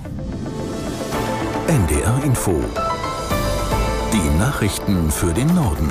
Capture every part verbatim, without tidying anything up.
N D R Info. Die Nachrichten für den Norden.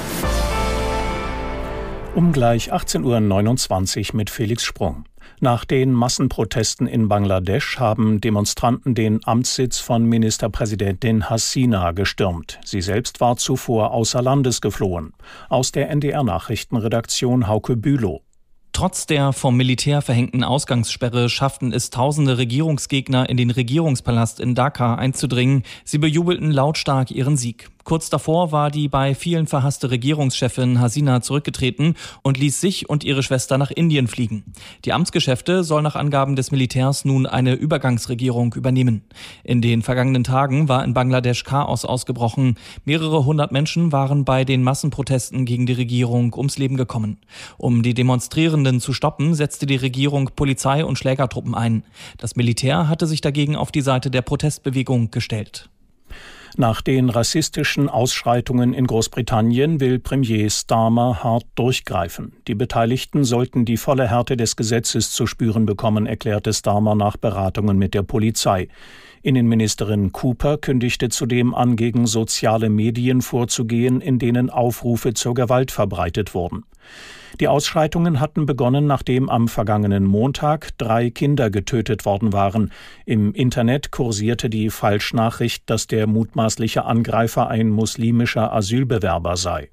Um gleich achtzehn Uhr neunundzwanzig mit Felix Sprung. Nach den Massenprotesten in Bangladesch haben Demonstranten den Amtssitz von Ministerpräsidentin Hasina gestürmt. Sie selbst war zuvor außer Landes geflohen. Aus der N D R-Nachrichtenredaktion Hauke Bülow. Trotz der vom Militär verhängten Ausgangssperre schafften es tausende Regierungsgegner in den Regierungspalast in Dhaka einzudringen. Sie bejubelten lautstark ihren Sieg. Kurz davor war die bei vielen verhasste Regierungschefin Hasina zurückgetreten und ließ sich und ihre Schwester nach Indien fliegen. Die Amtsgeschäfte soll nach Angaben des Militärs nun eine Übergangsregierung übernehmen. In den vergangenen Tagen war in Bangladesch Chaos ausgebrochen. Mehrere hundert Menschen waren bei den Massenprotesten gegen die Regierung ums Leben gekommen. Um die Demonstrierenden zu stoppen, setzte die Regierung Polizei und Schlägertruppen ein. Das Militär hatte sich dagegen auf die Seite der Protestbewegung gestellt. Nach den rassistischen Ausschreitungen in Großbritannien will Premier Starmer hart durchgreifen. Die Beteiligten sollten die volle Härte des Gesetzes zu spüren bekommen, erklärte Starmer nach Beratungen mit der Polizei. Innenministerin Cooper kündigte zudem an, gegen soziale Medien vorzugehen, in denen Aufrufe zur Gewalt verbreitet wurden. Die Ausschreitungen hatten begonnen, nachdem am vergangenen Montag drei Kinder getötet worden waren. Im Internet kursierte die Falschnachricht, dass der mutmaßliche Angreifer ein muslimischer Asylbewerber sei.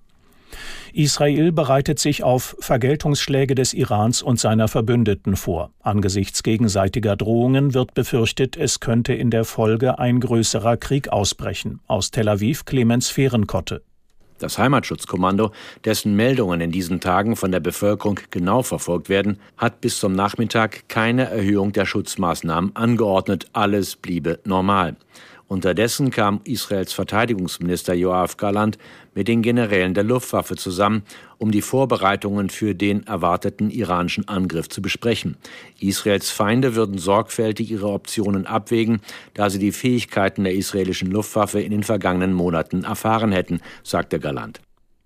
Israel bereitet sich auf Vergeltungsschläge des Irans und seiner Verbündeten vor. Angesichts gegenseitiger Drohungen wird befürchtet, es könnte in der Folge ein größerer Krieg ausbrechen. Aus Tel Aviv Clemens Fehrenkotte. Das Heimatschutzkommando, dessen Meldungen in diesen Tagen von der Bevölkerung genau verfolgt werden, hat bis zum Nachmittag keine Erhöhung der Schutzmaßnahmen angeordnet. Alles bliebe normal. Unterdessen kam Israels Verteidigungsminister Yoav Gallant mit den Generälen der Luftwaffe zusammen, um die Vorbereitungen für den erwarteten iranischen Angriff zu besprechen. Israels Feinde würden sorgfältig ihre Optionen abwägen, da sie die Fähigkeiten der israelischen Luftwaffe in den vergangenen Monaten erfahren hätten, sagte Gallant.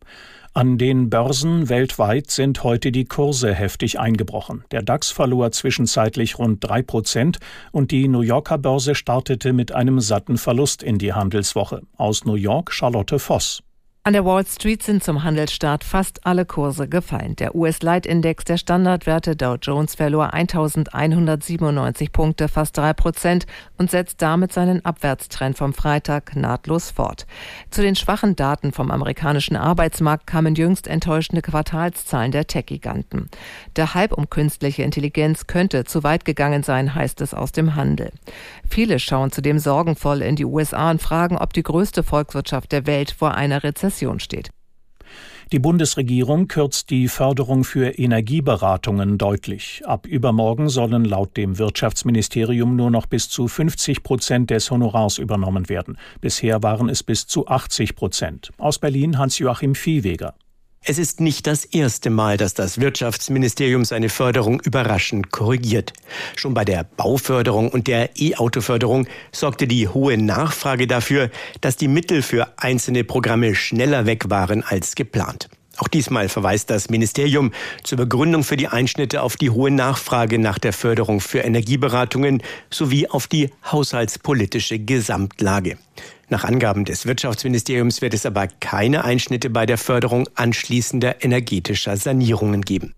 An den Börsen weltweit sind heute die Kurse heftig eingebrochen. Der DAX verlor zwischenzeitlich rund drei Prozent und die New Yorker Börse startete mit einem satten Verlust in die Handelswoche. Aus New York Charlotte Voss. An der Wall Street sind zum Handelsstart fast alle Kurse gefallen. Der U S-Leitindex der Standardwerte Dow Jones verlor eintausendeinhundertsiebenundneunzig Punkte, fast drei Prozent, und setzt damit seinen Abwärtstrend vom Freitag nahtlos fort. Zu den schwachen Daten vom amerikanischen Arbeitsmarkt kamen jüngst enttäuschende Quartalszahlen der Tech-Giganten. Der Hype um künstliche Intelligenz könnte zu weit gegangen sein, heißt es aus dem Handel. Viele schauen zudem sorgenvoll in die U S A und fragen, ob die größte Volkswirtschaft der Welt vor einer Rezession steht. Die Bundesregierung kürzt die Förderung für Energieberatungen deutlich. Ab übermorgen sollen laut dem Wirtschaftsministerium nur noch bis zu fünfzig Prozent des Honorars übernommen werden. Bisher waren es bis zu achtzig Prozent. Aus Berlin Hans-Joachim Viehweger. Es ist nicht das erste Mal, dass das Wirtschaftsministerium seine Förderung überraschend korrigiert. Schon bei der Bauförderung und der E-Auto-Förderung sorgte die hohe Nachfrage dafür, dass die Mittel für einzelne Programme schneller weg waren als geplant. Auch diesmal verweist das Ministerium zur Begründung für die Einschnitte auf die hohe Nachfrage nach der Förderung für Energieberatungen sowie auf die haushaltspolitische Gesamtlage. Nach Angaben des Wirtschaftsministeriums wird es aber keine Einschnitte bei der Förderung anschließender energetischer Sanierungen geben.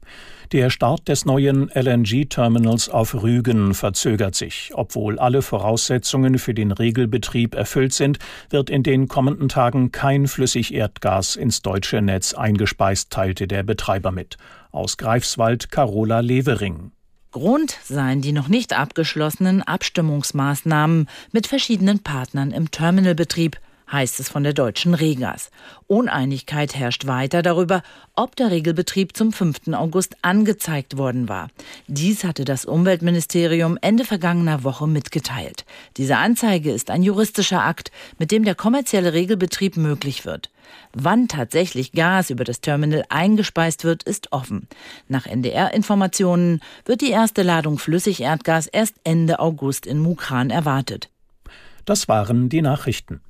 Der Start des neuen L N G-Terminals auf Rügen verzögert sich. Obwohl alle Voraussetzungen für den Regelbetrieb erfüllt sind, wird in den kommenden Tagen kein Flüssigerdgas ins deutsche Netz eingespeist, teilte der Betreiber mit. Aus Greifswald Carola Levering. Grund seien die noch nicht abgeschlossenen Abstimmungsmaßnahmen mit verschiedenen Partnern im Terminalbetrieb, heißt es von der deutschen Regas. Uneinigkeit herrscht weiter darüber, ob der Regelbetrieb zum fünften August angezeigt worden war. Dies hatte das Umweltministerium Ende vergangener Woche mitgeteilt. Diese Anzeige ist ein juristischer Akt, mit dem der kommerzielle Regelbetrieb möglich wird. Wann tatsächlich Gas über das Terminal eingespeist wird, ist offen. Nach N D R-Informationen wird die erste Ladung Flüssigerdgas erst Ende August in Mukran erwartet. Das waren die Nachrichten.